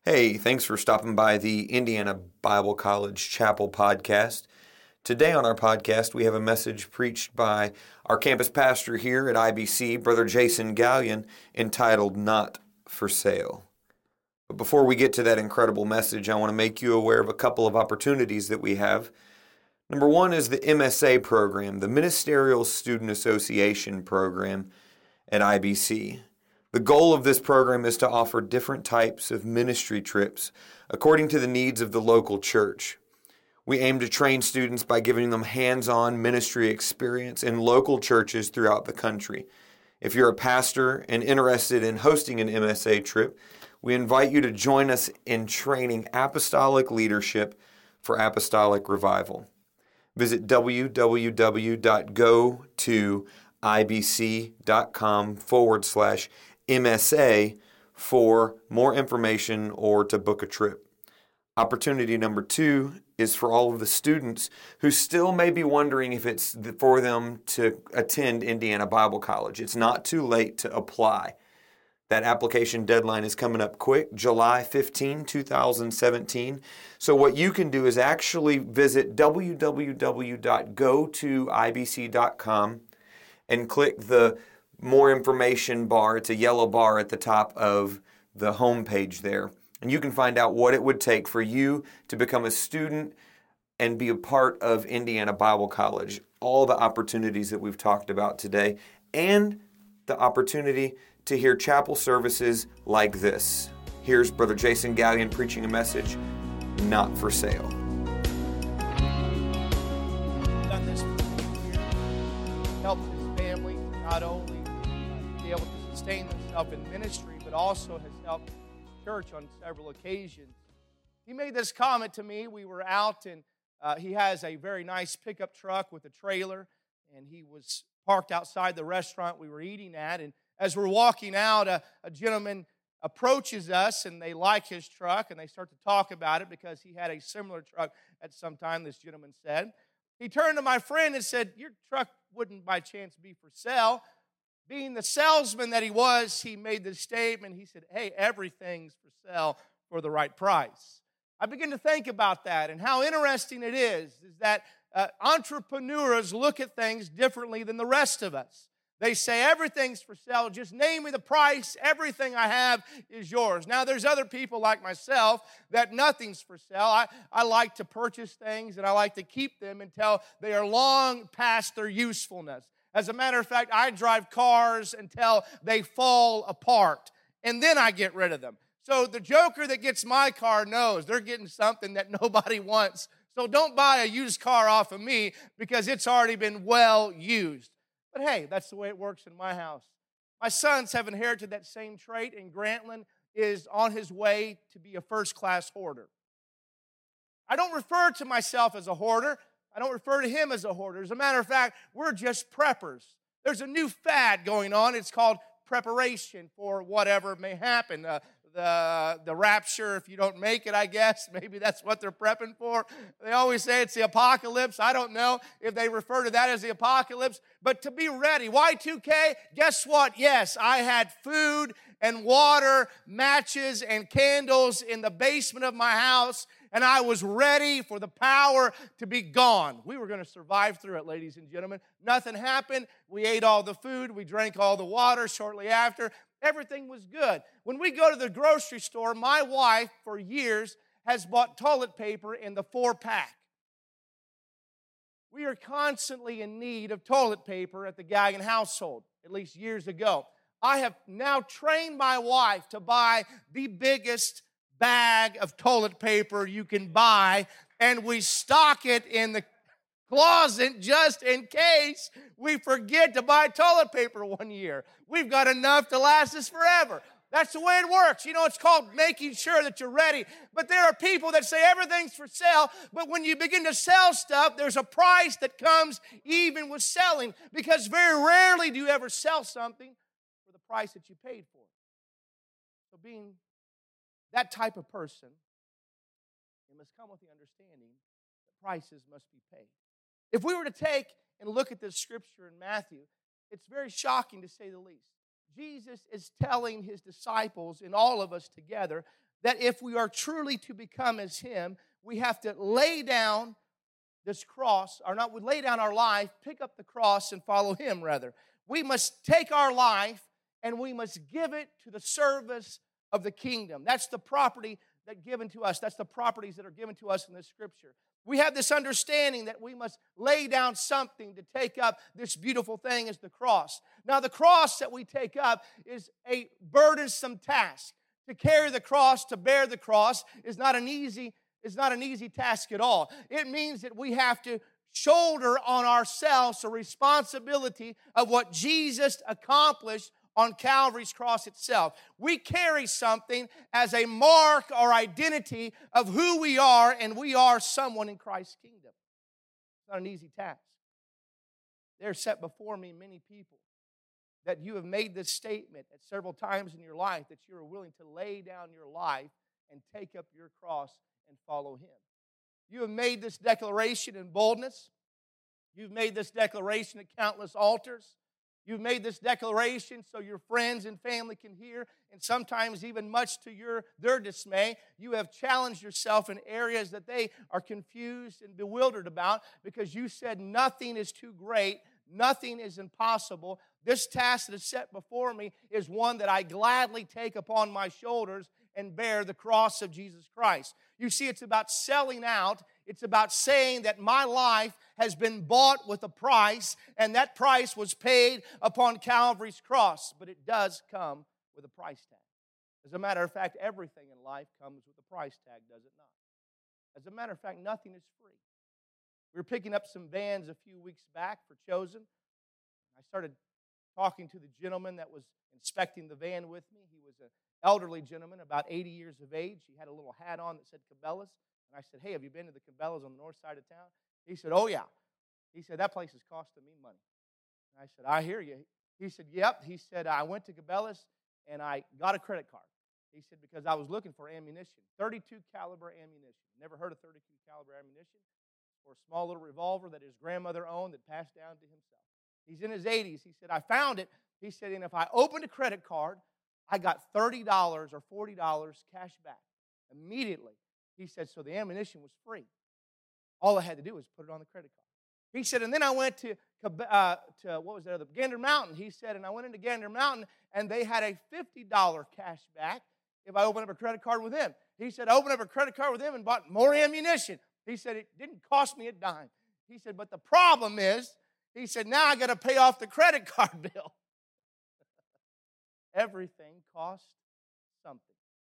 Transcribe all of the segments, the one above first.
Hey, thanks for stopping by the Indiana Bible College Chapel podcast. Today on our podcast, we have a message preached by our campus pastor here at IBC, Brother Jason Gallion, entitled Not for Sale. But before we get to that incredible message, I want to make you aware of a couple of opportunities that we have. Number one is the MSA program, the Ministerial Student Association program at IBC. The goal of this program is to offer different types of ministry trips according to the needs of the local church. We aim to train students by giving them hands-on ministry experience in local churches throughout the country. If you're a pastor and interested in hosting an MSA trip, we invite you to join us in training apostolic leadership for apostolic revival. Visit www.gotoibc.com/MSA for more information or to book a trip. Opportunity number two is for all of the students who still may be wondering if it's for them to attend Indiana Bible College. It's not too late to apply. That application deadline is coming up quick, July 15, 2017. So what you can do is actually visit www.gotoibc.com and click the more information bar. It's a yellow bar at the top of the home page there. And you can find out what it would take for you to become a student and be a part of Indiana Bible College. All the opportunities that we've talked about today and the opportunity to hear chapel services like this. Here's Brother Jason Gallion preaching a message, Not for Sale. Done this for 2 years. Helped his family to not only be able to sustain themselves in ministry, but also has helped the church on several occasions. He made this comment to me. We were out, and he has a very nice pickup truck with a trailer, and he was parked outside the restaurant we were eating at. And as we're walking out, a gentleman approaches us, and they like his truck, and they start to talk about it because he had a similar truck at some time, this gentleman said. He turned to my friend and said, "Your truck wouldn't by chance be for sale?" Being the salesman that he was, he made this statement. He said, "Hey, everything's for sale for the right price." I began to think about that and how interesting it is that entrepreneurs look at things differently than the rest of us. They say, everything's for sale. Just name me the price. Everything I have is yours. Now, there's other people like myself that nothing's for sale. I like to purchase things, and I like to keep them until they are long past their usefulness. As a matter of fact, I drive cars until they fall apart, and then I get rid of them. So the joker that gets my car knows they're getting something that nobody wants. So don't buy a used car off of me because it's already been well used. But hey, that's the way it works in my house. My sons have inherited that same trait, and Grantland is on his way to be a first-class hoarder. I don't refer to myself as a hoarder. I don't refer to him as a hoarder. As a matter of fact, we're just preppers. There's a new fad going on. It's called preparation for whatever may happen. The rapture, if you don't make it, I guess. Maybe that's what they're prepping for. They always say it's the apocalypse. I don't know if they refer to that as the apocalypse. But to be ready. Y2K, guess what? Yes, I had food and water, matches and candles in the basement of my house, and I was ready for the power to be gone. We were going to survive through it, ladies and gentlemen. Nothing happened. We ate all the food. We drank all the water shortly after. Everything was good. When we go to the grocery store, my wife, for years, has bought toilet paper in the 4-pack. We are constantly in need of toilet paper at the Gallion household, at least years ago. I have now trained my wife to buy the biggest bag of toilet paper you can buy, and we stock it in the closet just in case we forget to buy toilet paper one year. We've got enough to last us forever. That's the way it works. You know, it's called making sure that you're ready. But there are people that say everything's for sale, but when you begin to sell stuff, there's a price that comes even with selling, because very rarely do you ever sell something for the price that you paid for it. So being that type of person, it must come with the understanding that prices must be paid. If we were to take and look at this scripture in Matthew, it's very shocking to say the least. Jesus is telling his disciples and all of us together that if we are truly to become as Him, we have to lay down this cross, or not, we lay down our life, pick up the cross and follow Him, rather. We must take our life and we must give it to the service of the kingdom. That's the property that's given to us. That's the properties that are given to us in this scripture. We have this understanding that we must lay down something to take up this beautiful thing as the cross. Now, the cross that we take up is a burdensome task. To carry the cross, to bear the cross, is not an easy task at all. It means that we have to shoulder on ourselves the responsibility of what Jesus accomplished on Calvary's cross itself. We carry something as a mark or identity of who we are, and we are someone in Christ's kingdom. It's not an easy task. There are set before me many people that you have made this statement at several times in your life that you are willing to lay down your life and take up your cross and follow Him. You have made this declaration in boldness. You've made this declaration at countless altars. You've made this declaration so your friends and family can hear, and sometimes even much to their dismay, you have challenged yourself in areas that they are confused and bewildered about because you said nothing is too great, nothing is impossible. This task that is set before me is one that I gladly take upon my shoulders and bear the cross of Jesus Christ. You see, it's about selling out. It's about saying that my life has been bought with a price, and that price was paid upon Calvary's cross. But it does come with a price tag. As a matter of fact, everything in life comes with a price tag, does it not? As a matter of fact, nothing is free. We were picking up some vans a few weeks back for Chosen. I started talking to the gentleman that was inspecting the van with me. He was an elderly gentleman, about 80 years of age. He had a little hat on that said Cabela's. And I said, hey, have you been to the Cabela's on the north side of town? He said, oh, yeah. He said, that place is costing me money. And I said, I hear you. He said, yep. He said, I went to Cabela's and I got a credit card. He said, because I was looking for ammunition, 32 caliber ammunition. Never heard of 32 caliber ammunition. For a small little revolver that his grandmother owned that passed down to himself. He's in his 80s. He said, I found it. He said, and if I opened a credit card, I got $30 or $40 cash back immediately. He said, so the ammunition was free. All I had to do was put it on the credit card. He said, and then I went to what was that other, Gander Mountain. He said, and I went into Gander Mountain, and they had a $50 cash back if I opened up a credit card with them. He said, I opened up a credit card with them and bought more ammunition. He said, it didn't cost me a dime. He said, but the problem is, he said, now I got to pay off the credit card bill. Everything costs something.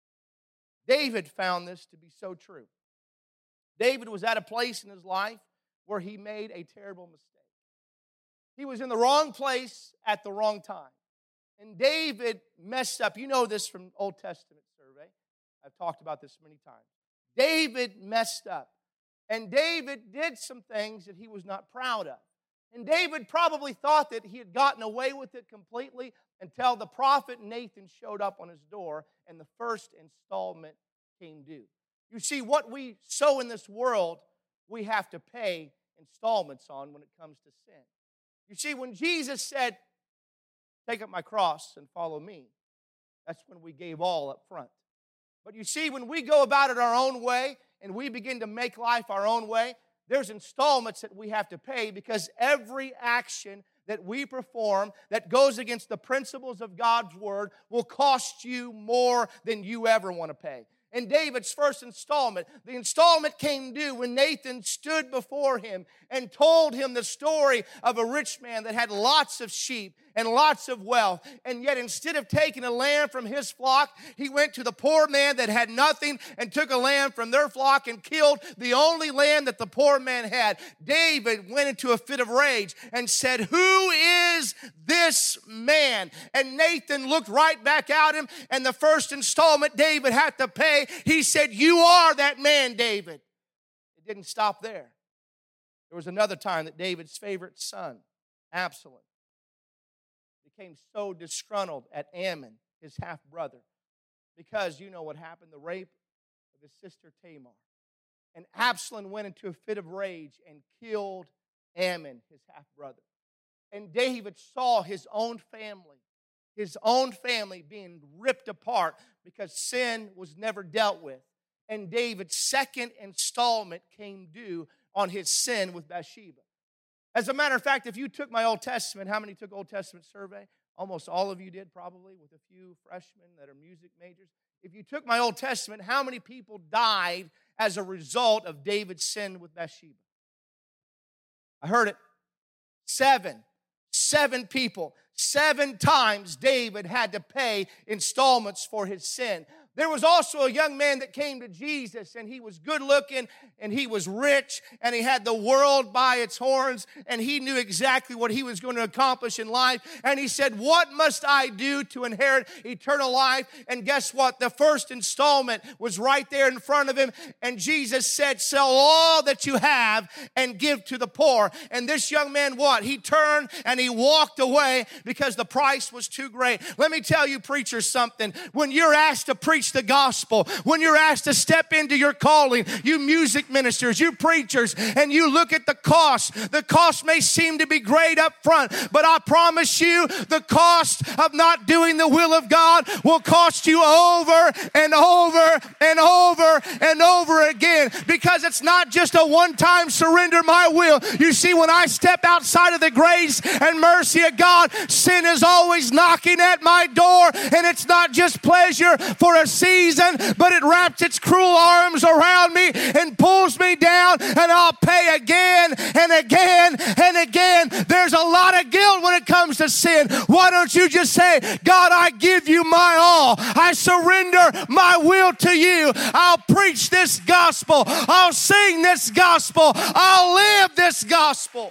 David found this to be so true. David was at a place in his life where he made a terrible mistake. He was in the wrong place at the wrong time. And David messed up. You know this from Old Testament survey. I've talked about this many times. David messed up. And David did some things that he was not proud of. And David probably thought that he had gotten away with it completely until the prophet Nathan showed up on his door and the first installment came due. You see, what we sow in this world, we have to pay installments on when it comes to sin. You see, when Jesus said, take up my cross and follow me, that's when we gave all up front. But you see, when we go about it our own way and we begin to make life our own way, there's installments that we have to pay because every action that we perform that goes against the principles of God's Word will cost you more than you ever want to pay. And David's first installment, the installment came due when Nathan stood before him and told him the story of a rich man that had lots of sheep and lots of wealth. And yet instead of taking a lamb from his flock, he went to the poor man that had nothing and took a lamb from their flock and killed the only lamb that the poor man had. David went into a fit of rage and said, who is this man? And Nathan looked right back at him, and the first installment David had to pay, he said, you are that man, David. It didn't stop there. There was another time that David's favorite son, Absalom, became so disgruntled at Ammon, his half-brother, because you know what happened, the rape of his sister Tamar. And Absalom went into a fit of rage and killed Ammon, his half-brother. And David saw his own family, his own family being ripped apart because sin was never dealt with. And David's second installment came due on his sin with Bathsheba. As a matter of fact, if you took my Old Testament, how many took Old Testament survey? Almost all of you did, probably, with a few freshmen that are music majors. If you took my Old Testament, how many people died as a result of David's sin with Bathsheba? I heard it. 7. 7 people. 7 times David had to pay installments for his sin. There was also a young man that came to Jesus, and he was good looking, and he was rich, and he had the world by its horns, and he knew exactly what he was going to accomplish in life. And he said, what must I do to inherit eternal life? And guess what? The first installment was right there in front of him. And Jesus said, sell all that you have and give to the poor. And this young man, what? He turned and he walked away because the price was too great. Let me tell you, preachers, something. When you're asked to preach the gospel, when you're asked to step into your calling, you music ministers, you preachers, and you look at the cost may seem to be great up front, but I promise you the cost of not doing the will of God will cost you over and over and over and over again, because it's not just a one-time surrender my will. You see, when I step outside of the grace and mercy of God, sin is always knocking at my door, and it's not just pleasure for a season, but it wraps its cruel arms around me and pulls me down, and I'll pay again and again and again. There's a lot of guilt when it comes to sin. Why don't you just say, God, I give you my all. I surrender my will to you. I'll preach this gospel. I'll sing this gospel. I'll live this gospel.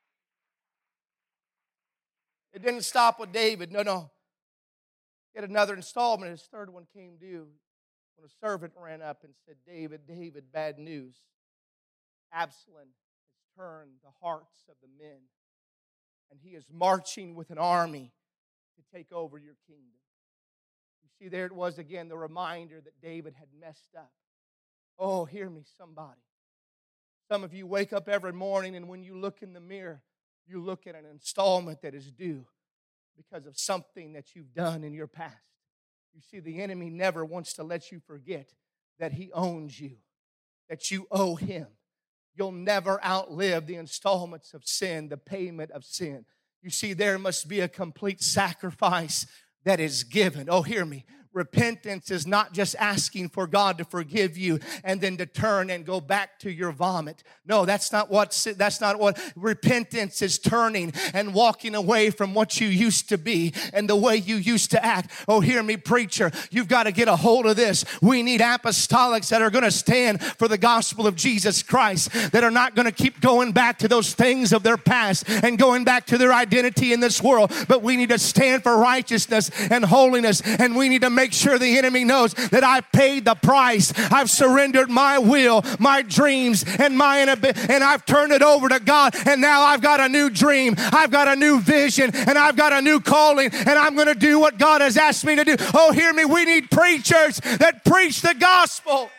It didn't stop with David. No. He had another installment. His third one came due when a servant ran up and said, David, bad news. Absalom has turned the hearts of the men, and he is marching with an army to take over your kingdom. You see, there it was again, the reminder that David had messed up. Oh, hear me, somebody. Some of you wake up every morning, and when you look in the mirror, you look at an installment that is due because of something that you've done in your past. You see, the enemy never wants to let you forget that he owns you, that you owe him. You'll never outlive the installments of sin, the payment of sin. You see, there must be a complete sacrifice that is given. Oh, hear me. Repentance is not just asking for God to forgive you and then to turn and go back to your vomit. No, that's not what repentance is. Turning and walking away from what you used to be and the way you used to act. Oh, hear me, preacher. You've got to get a hold of this. We need apostolics that are going to stand for the gospel of Jesus Christ, that are not going to keep going back to those things of their past and going back to their identity in this world. But we need to stand for righteousness and holiness, and we need to make sure the enemy knows that I paid the price. I've surrendered my will, my dreams, and I've turned it over to God, and now I've got a new dream, I've got a new vision, and I've got a new calling, and I'm going to do what God has asked me to do. Oh, hear me, we need preachers that preach the gospel.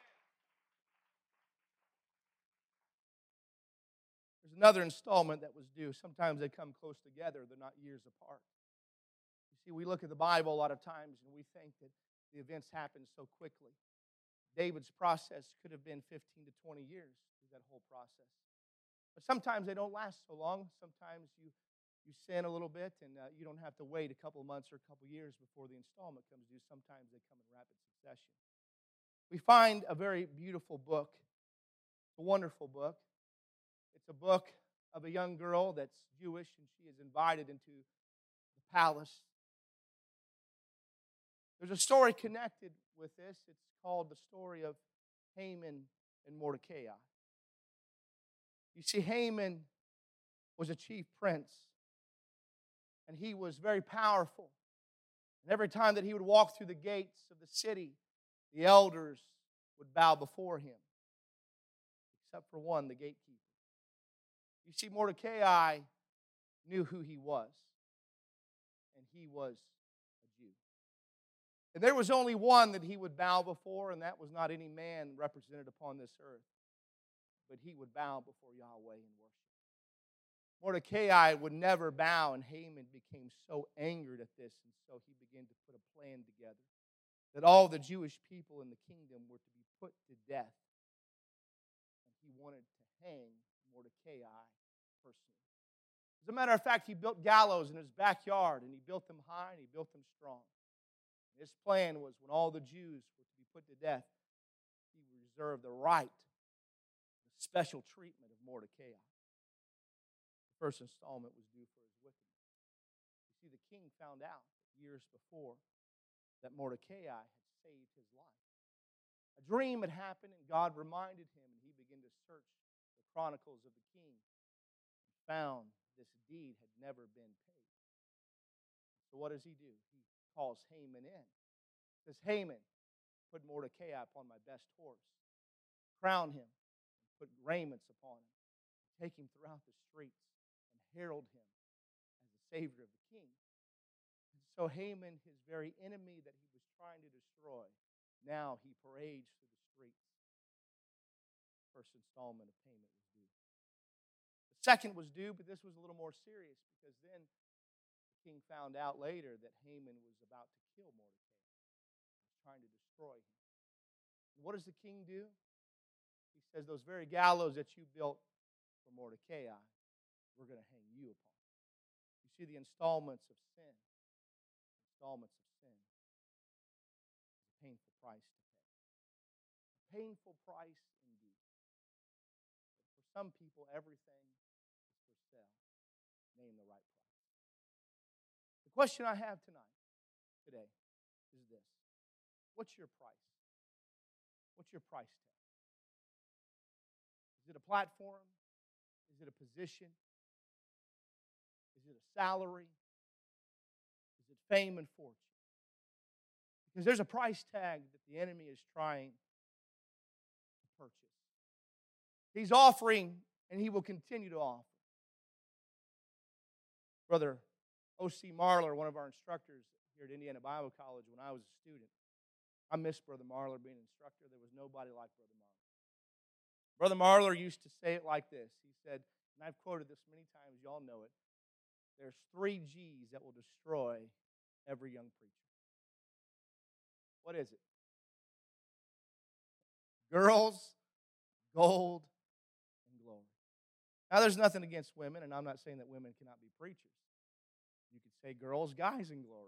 There's another installment that was due. Sometimes they come close together, they're not years apart. See, we look at the Bible a lot of times and we think that the events happen so quickly. David's process could have been 15 to 20 years through that whole process. But sometimes they don't last so long. Sometimes you sin a little bit and you don't have to wait a couple of months or a couple of years before the installment comes due. Sometimes they come in rapid succession. We find a very beautiful book, a wonderful book. It's a book of a young girl that's Jewish, and she is invited into the palace. There's a story connected with this. It's called the story of Haman and Mordecai. You see, Haman was a chief prince, and he was very powerful. And every time that he would walk through the gates of the city, the elders would bow before him, except for one, the gatekeeper. You see, Mordecai knew who he was, and he was a Jew. And there was only one that he would bow before, and that was not any man represented upon this earth, but he would bow before Yahweh and worship. Mordecai would never bow, and Haman became so angered at this, and so he began to put a plan together that all the Jewish people in the kingdom were to be put to death. And he wanted to hang Mordecai personally. As a matter of fact, he built gallows in his backyard, and he built them high, and he built them strong. His plan was when all the Jews were to be put to death, he reserved the right, the special treatment of Mordecai. The first installment was due for his wickedness. You see, the king found out years before that Mordecai had saved his life. A dream had happened, and God reminded him, and he began to search the chronicles of the king and found this deed had never been paid. So what does he do? He calls Haman in. He says, Haman, put Mordecai upon my best horse, crown him, and put raiments upon him, take him throughout the streets, and herald him as the savior of the king. So Haman, his very enemy that he was trying to destroy, now he parades through the streets. First installment of payment was due. The second was due, but this was a little more serious because then the king found out later that Haman was about to kill Mordecai. He was trying to destroy him. And what does the king do? He says, those very gallows that you built for Mordecai, we're going to hang you upon. You see the installments of sin. Installments of sin. A painful price to pay. A painful price indeed. But for some people, everything is for sale. Name the right price. The question I have today, is this. What's your price? What's your price tag? Is it a platform? Is it a position? Is it a salary? Fame and fortune. Because there's a price tag that the enemy is trying to purchase. He's offering, and he will continue to offer. Brother O.C. Marler, one of our instructors here at Indiana Bible College when I was a student, I miss Brother Marler being an instructor. There was nobody like Brother Marler. Brother Marler used to say it like this. He said, and I've quoted this many times, y'all know it, there's 3 G's that will destroy every young preacher. What is it? Girls, gold, and glory. Now, there's nothing against women, and I'm not saying that women cannot be preachers. You could say girls, guys, and glory.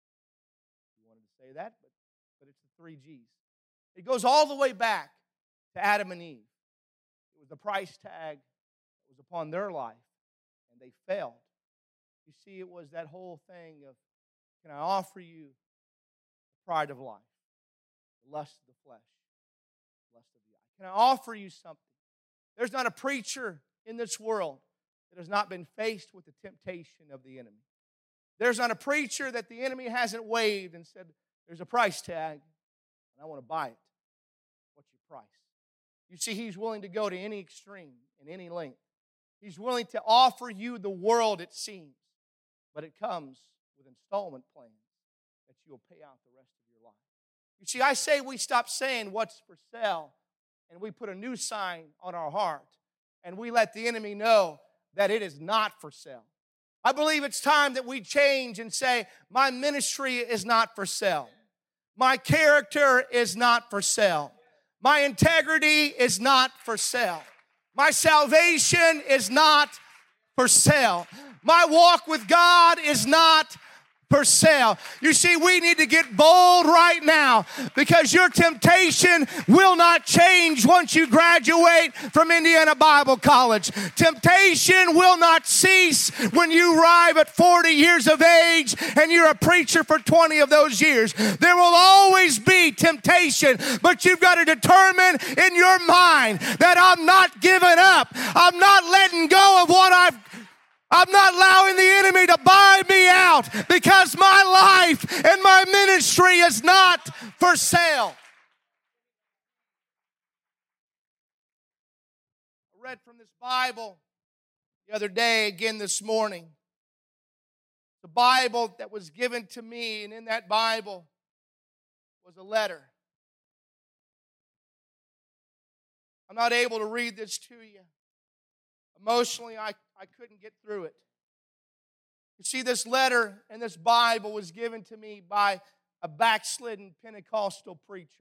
You wanted to say that, but it's the 3 G's. It goes all the way back to Adam and Eve. It was the price tag that was upon their life, and they failed. You see, it was that whole thing of, can I offer you the pride of life, the lust of the flesh, the lust of the eye? Can I offer you something? There's not a preacher in this world that has not been faced with the temptation of the enemy. There's not a preacher that the enemy hasn't waved and said, there's a price tag, and I want to buy it. What's your price? You see, he's willing to go to any extreme and any length. He's willing to offer you the world, it seems, but it comes with installment plans that you'll pay out the rest of your life. You see, I say we stop saying what's for sale, and we put a new sign on our heart, and we let the enemy know that it is not for sale. I believe it's time that we change and say, my ministry is not for sale. My character is not for sale. My integrity is not for sale. My salvation is not for sale. My walk with God is not for sale. You see, we need to get bold right now because your temptation will not change once you graduate from Indiana Bible College. Temptation will not cease when you arrive at 40 years of age and you're a preacher for 20 of those years. There will always be temptation, but you've got to determine in your mind that I'm not giving up. I'm not letting go of what I'm not allowing the enemy to buy me out because my life and my ministry is not for sale. I read from this Bible the other day, again this morning. The Bible that was given to me, and in that Bible was a letter. I'm not able to read this to you. Emotionally, I I couldn't get through it. You see, this letter and this Bible was given to me by a backslidden Pentecostal preacher.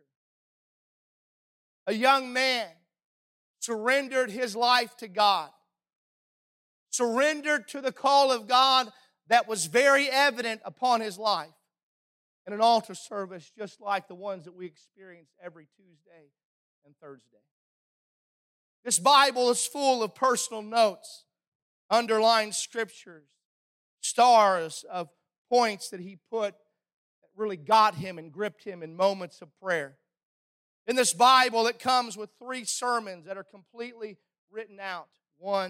A young man surrendered his life to God, surrendered to the call of God that was very evident upon his life in an altar service just like the ones that we experience every Tuesday and Thursday. This Bible is full of personal notes, underlined scriptures, stars of points that he put that really got him and gripped him in moments of prayer. In this Bible, it comes with 3 sermons that are completely written out. 1,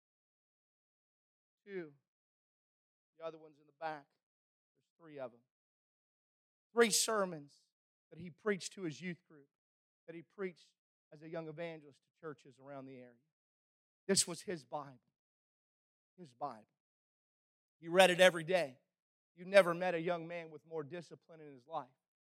2, the other one's in the back. There's 3 of them. 3 sermons that he preached to his youth group, that he preached as a young evangelist to churches around the area. This was his Bible. His Bible. He read it every day. You never met a young man with more discipline in his life.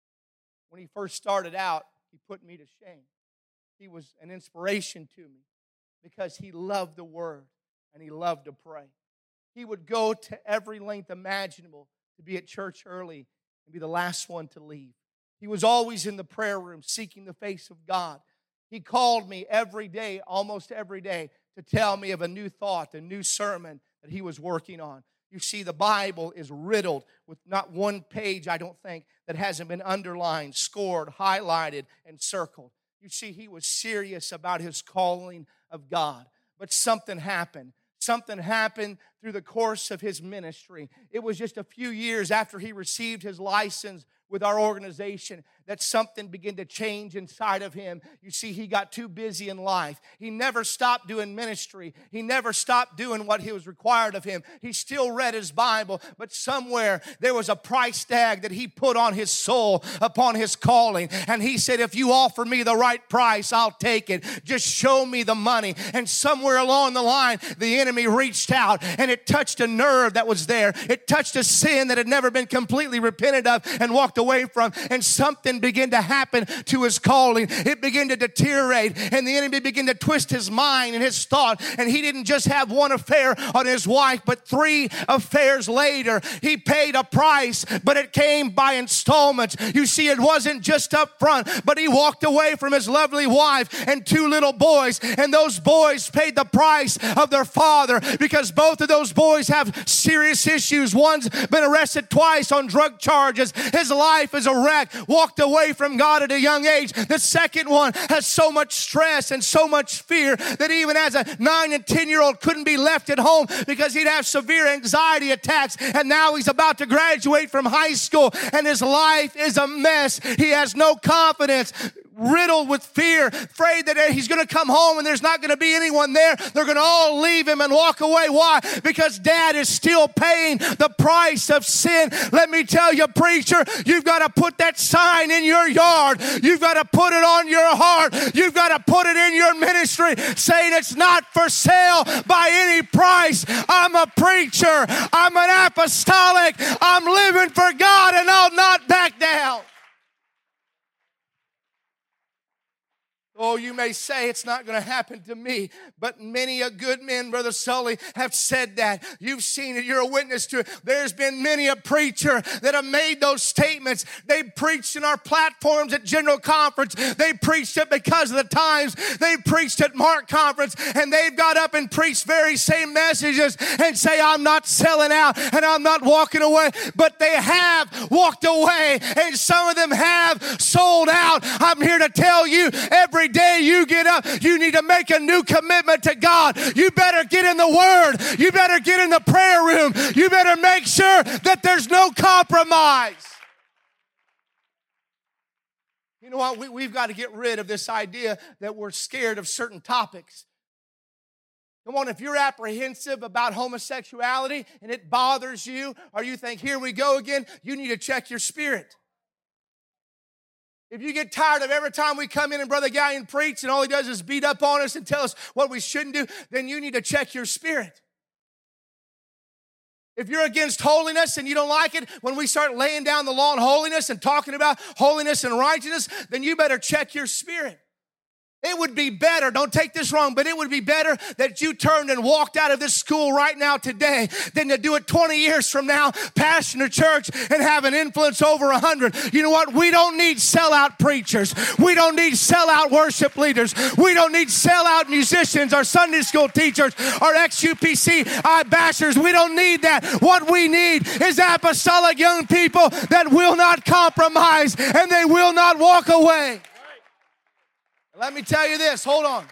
When he first started out, he put me to shame. He was an inspiration to me because he loved the Word and he loved to pray. He would go to every length imaginable to be at church early and be the last one to leave. He was always in the prayer room seeking the face of God. He called me every day, almost every day, to tell me of a new thought, a new sermon that he was working on. You see, the Bible is riddled with not one page, I don't think, that hasn't been underlined, scored, highlighted, and circled. You see, he was serious about his calling of God. But something happened. Something happened through the course of his ministry. It was just a few years after he received his license with our organization that something began to change inside of him. You see, he got too busy in life. He never stopped doing ministry. He never stopped doing what he was required of him. He still read his Bible, but somewhere there was a price tag that he put on his soul upon his calling. And he said, if you offer me the right price, I'll take it. Just show me the money. And somewhere along the line, the enemy reached out and it touched a nerve that was there. It touched a sin that had never been completely repented of and walked away from. And something began to happen to his calling. It began to deteriorate, and the enemy began to twist his mind and his thought. And he didn't just have one affair on his wife, but 3 affairs later. He paid a price, but it came by installments. You see, it wasn't just up front, but he walked away from his lovely wife and 2 little boys, and those boys paid the price of their father because both of those boys have serious issues. One's been arrested twice on drug charges. His life is a wreck. Walked away from God at a young age. The second one has so much stress and so much fear that even as a 9 and 10-year-old couldn't be left at home because he'd have severe anxiety attacks. And now he's about to graduate from high school and his life is a mess. He has no confidence, riddled with fear, afraid that he's going to come home and there's not going to be anyone there. They're going to all leave him and walk away. Why? Because dad is still paying the price of sin. Let me tell you, preacher, you've got to put that sign in your yard. You've got to put it on your heart. You've got to put it in your ministry saying it's not for sale by any price. I'm a preacher. I'm an apostolic. I'm living for God and I'll not back down. Oh, you may say it's not going to happen to me, but many a good man, Brother Sully, have said that. You've seen it. You're a witness to it. There's been many a preacher that have made those statements. They preached in our platforms at General Conference. They preached it because of the times. They preached at Mark Conference, and they've got up and preached very same messages and say, I'm not selling out and I'm not walking away. But they have walked away, and some of them have sold out. I'm here to tell you, every day you get up, you need to make a new commitment to God. You better get in the Word. You better get in the prayer room. You better make sure that there's no compromise. You know what? We've got to get rid of this idea that we're scared of certain topics. Come on, if you're apprehensive about homosexuality and it bothers you, or you think, here we go again, you need to check your spirit. If you get tired of every time we come in and Brother Gallion preach and all he does is beat up on us and tell us what we shouldn't do, then you need to check your spirit. If you're against holiness and you don't like it when we start laying down the law on holiness and talking about holiness and righteousness, then you better check your spirit. It would be better, don't take this wrong, but it would be better that you turned and walked out of this school right now today than to do it 20 years from now, pastoring a church and have an influence over 100. You know what? We don't need sellout preachers. We don't need sellout worship leaders. We don't need sellout musicians or Sunday school teachers or ex-UPC bashers. We don't need that. What we need is apostolic young people that will not compromise and they will not walk away. Let me tell you this. Hold on.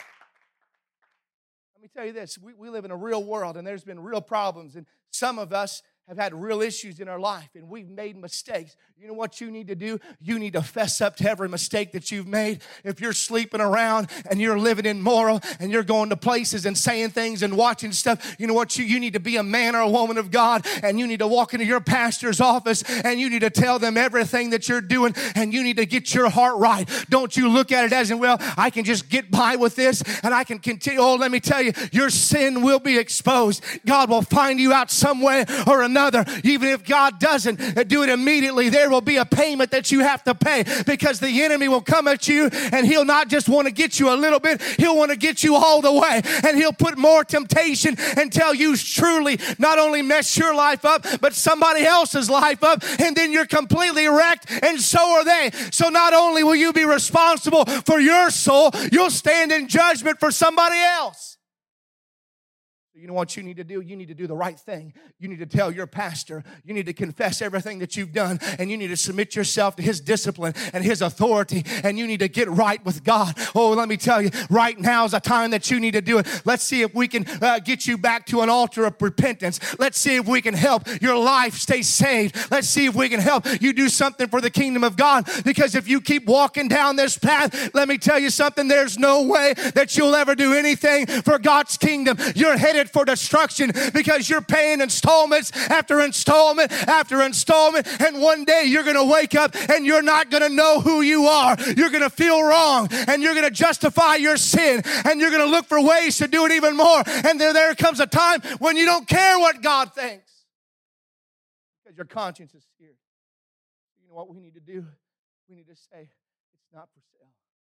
Let me tell you this. We live in a real world, and there's been real problems. And some of us have had real issues in our life, and we've made mistakes. You know what you need to do? You need to fess up to every mistake that you've made. If you're sleeping around and you're living immoral and you're going to places and saying things and watching stuff, you know what? You need to be a man or a woman of God, and you need to walk into your pastor's office, and you need to tell them everything that you're doing, and you need to get your heart right. Don't you look at it as, well, I can just get by with this, and I can continue. Oh, let me tell you, your sin will be exposed. God will find you out some way or another. Even if God doesn't do it immediately, there will be a payment that you have to pay, because the enemy will come at you and he'll not just want to get you a little bit, he'll want to get you all the way, and he'll put more temptation until you truly not only mess your life up, but somebody else's life up, and then you're completely wrecked, and so are they. So not only will you be responsible for your soul, you'll stand in judgment for somebody else. You know what you need to do? You need to do the right thing. You need to tell your pastor. You need to confess everything that you've done, and you need to submit yourself to his discipline and his authority, and you need to get right with God. Oh, let me tell you, right now is a time that you need to do it. Let's see if we can get you back to an altar of repentance. Let's see if we can help your life stay saved. Let's see if we can help you do something for the kingdom of God, because if you keep walking down this path, let me tell you something, there's no way that you'll ever do anything for God's kingdom. You're headed for destruction because you're paying installments after installment after installment, and one day you're going to wake up and you're not going to know who you are. You're going to feel wrong, and you're going to justify your sin, and you're going to look for ways to do it even more, and there comes a time when you don't care what God thinks because your conscience is seared. You know what we need to do? We need to say, it's not for sale.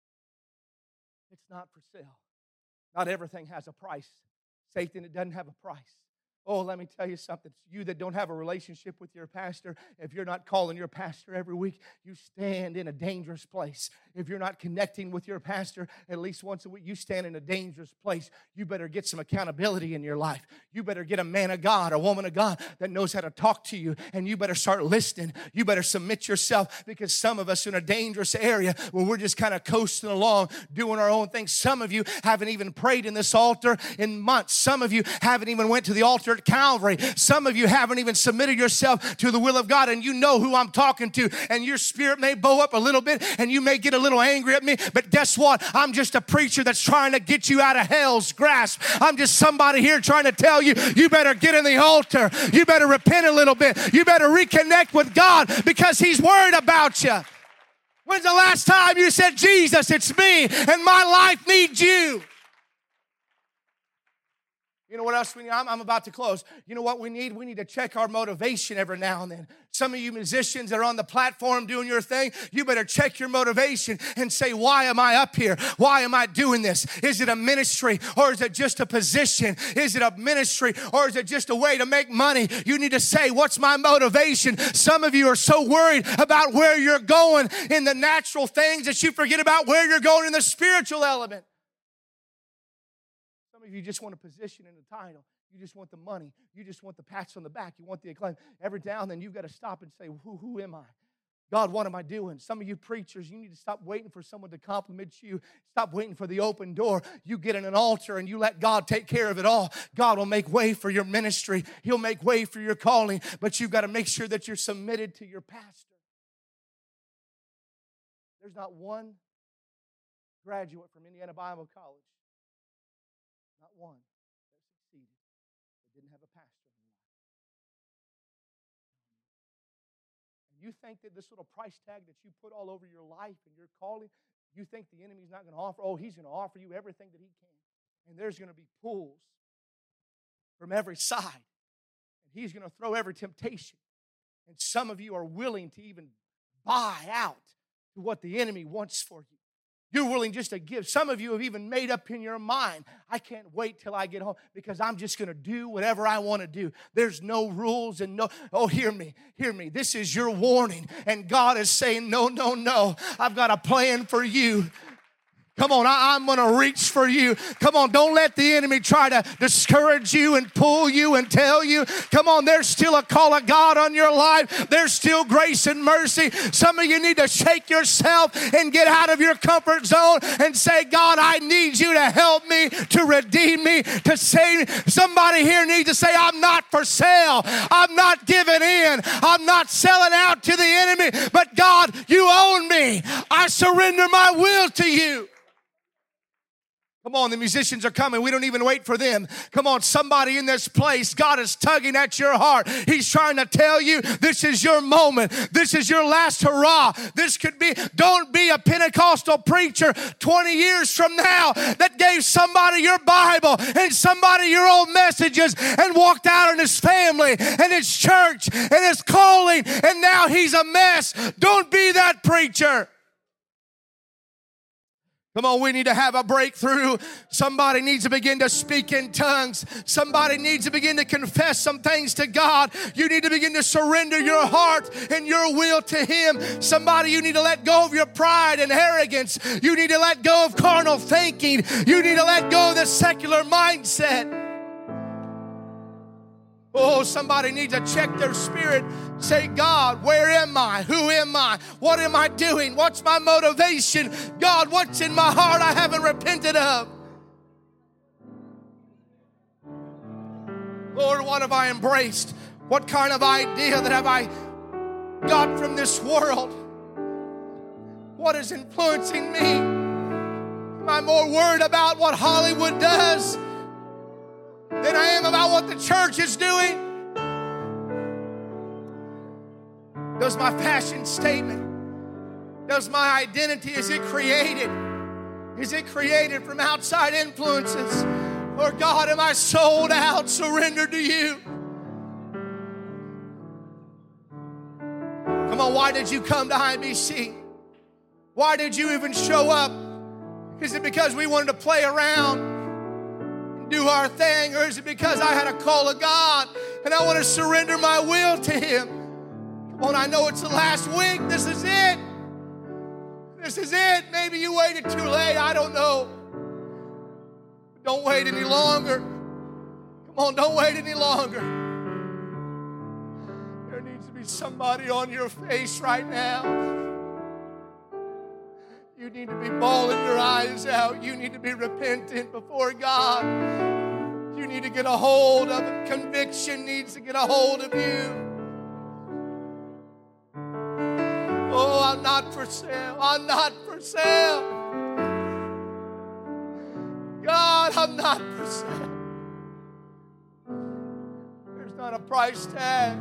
It's not for sale. Not everything has a price. Satan, it doesn't have a price. Oh, let me tell you something. You that don't have a relationship with your pastor, if you're not calling your pastor every week, you stand in a dangerous place. If you're not connecting with your pastor at least once a week, you stand in a dangerous place. You better get some accountability in your life. You better get a man of God, a woman of God that knows how to talk to you, and you better start listening. You better submit yourself, because some of us are in a dangerous area where we're just kind of coasting along, doing our own thing. Some of you haven't even prayed in this altar in months. Some of you haven't even went to the altar at Calvary. Some of you haven't even submitted yourself to the will of God, and you know who I'm talking to, and your spirit may bow up a little bit, and you may get a little angry at me, but guess what? I'm just a preacher that's trying to get you out of hell's grasp. I'm just somebody here trying to tell you, you better get in the altar. You better repent a little bit. You better reconnect with God, because he's worried about you. When's the last time you said, Jesus, it's me, and my life needs you? You know what else we need? I'm about to close. You know what we need? We need to check our motivation every now and then. Some of you musicians that are on the platform doing your thing, you better check your motivation and say, why am I up here? Why am I doing this? Is it a ministry, or is it just a position? Is it a ministry, or is it just a way to make money? You need to say, what's my motivation? Some of you are so worried about where you're going in the natural things that you forget about where you're going in the spiritual element. Some of you just want a position and a title. You just want the money. You just want the pats on the back. You want the acclaim. Every now and then you've got to stop and say, who am I? God, what am I doing? Some of you preachers, you need to stop waiting for someone to compliment you. Stop waiting for the open door. You get in an altar and you let God take care of it all. God will make way for your ministry. He'll make way for your calling. But you've got to make sure that you're submitted to your pastor. There's not one graduate from Indiana Bible College, not one, that succeeded, that didn't have a pastor in their life. And you think that this little price tag that you put all over your life and your calling, you think the enemy's not going to offer? Oh, he's going to offer you everything that he can. And there's going to be pulls from every side. And he's going to throw every temptation. And some of you are willing to even buy out to what the enemy wants for you. You're willing just to give. Some of you have even made up in your mind, I can't wait till I get home because I'm just going to do whatever I want to do. There's no rules and no, oh, hear me. This is your warning. And God is saying, no. I've got a plan for you. Come on, I'm going to reach for you. Come on, don't let the enemy try to discourage you and pull you and tell you. Come on, there's still a call of God on your life. There's still grace and mercy. Some of you need to shake yourself and get out of your comfort zone and say, God, I need you to help me, to redeem me, to save me. Somebody here needs to say, I'm not for sale. I'm not giving in. I'm not selling out to the enemy. But God, you own me. I surrender my will to you. Come on, the musicians are coming. We don't even wait for them. Come on, somebody in this place, God is tugging at your heart. He's trying to tell you this is your moment. This is your last hurrah. This could be, don't be a Pentecostal preacher 20 years from now that gave somebody your Bible and somebody your old messages and walked out on his family and his church and his calling and now he's a mess. Don't be that preacher. Come on, we need to have a breakthrough. Somebody needs to begin to speak in tongues. Somebody needs to begin to confess some things to God. You need to begin to surrender your heart and your will to Him. Somebody, you need to let go of your pride and arrogance. You need to let go of carnal thinking. You need to let go of the secular mindset. Oh, somebody needs to check their spirit. Say, God, where am I? Who am I? What am I doing? What's my motivation? God, what's in my heart I haven't repented of? Lord, what have I embraced? What kind of idea that have I got from this world? What is influencing me? Am I more worried about what Hollywood does than I am about what the church is doing? Does my fashion statement, does my identity, is it created? Is it created from outside influences? Or God, am I sold out, surrendered to you? Come on, why did you come to IBC? Why did you even show up? Is it because we wanted to play around, do our thing, or is it because I had a call of God and I want to surrender my will to Him? Come on, I know it's the last week. This is it. This is it. Maybe you waited too late. I don't know. Don't wait any longer. Come on, don't wait any longer. There needs to be somebody on your face right now. You need to be bawling your eyes out. You need to be repentant before God. You need to get a hold of it. Conviction needs to get a hold of you. Oh, I'm not for sale. I'm not for sale. God, I'm not for sale. There's not a price tag.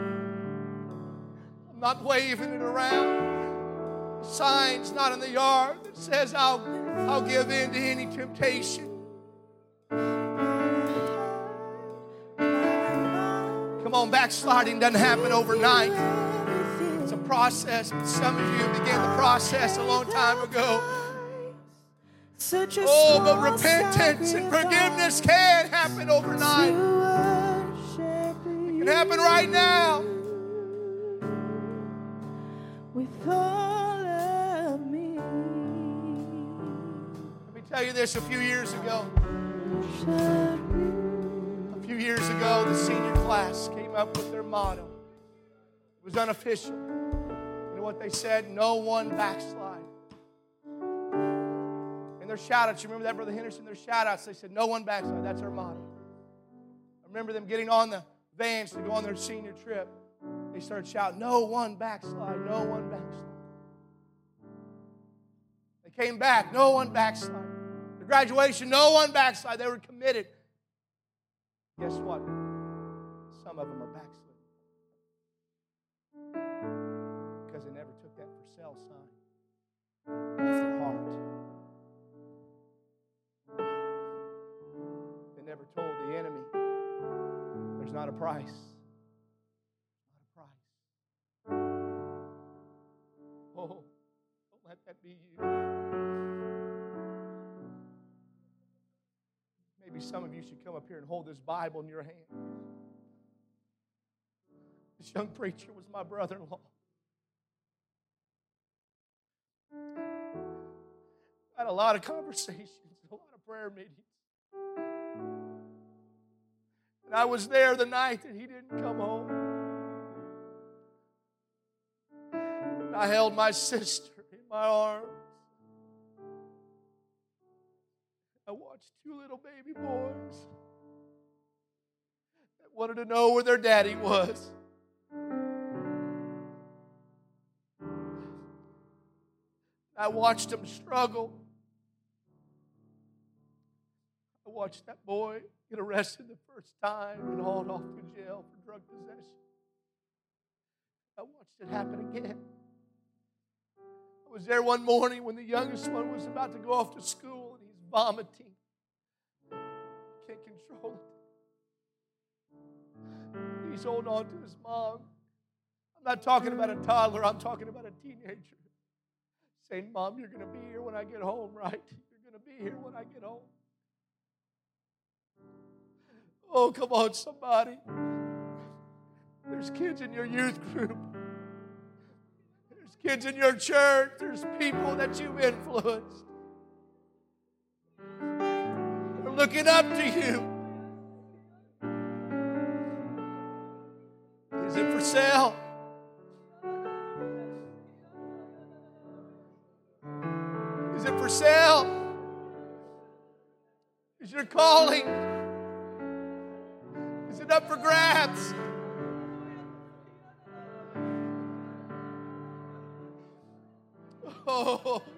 I'm not waving it around. The sign's not in the yard that says I'll give in to any temptation. Come on, backsliding doesn't happen overnight. It's a process. Some of you began the process a long time ago. Oh, but repentance and forgiveness can't happen overnight. It can happen right now. With all of me. Let me tell you this, a few years ago, the senior class came up with their motto. It was unofficial. You know what they said? No one backslide. And their shout-outs, you remember that, Brother Henderson? Their shout-outs, they said, no one backslide. That's our motto. I remember them getting on the vans to go on their senior trip. They started shouting, no one backslide, no one backslide. They came back, no one backslide. The graduation, no one backslide. They were committed. Guess what? Some of them are backsliding. Because they never took that for sale sign off their heart. They never told the enemy there's not a price. Oh, don't let that be you. Maybe some of you should come up here and hold this Bible in your hand. This young preacher was my brother-in-law. I had a lot of conversations, a lot of prayer meetings. And I was there the night that he didn't come home. And I held my sister in my arms. I watched two little baby boys that wanted to know where their daddy was. I watched them struggle. I watched that boy get arrested the first time and hauled off to jail for drug possession. I watched it happen again. I was there one morning when the youngest one was about to go off to school and he's vomiting. Can't control it. He's holding on to his mom. I'm not talking about a toddler, I'm talking about a teenager. Saying, Mom, you're going to be here when I get home, right? You're going to be here when I get home. Oh, come on, somebody. There's kids in your youth group. There's kids in your church. There's people that you've influenced. They're looking up to you. Is it for sale? Is it for sale? Is your calling? Is it up for grabs? Oh.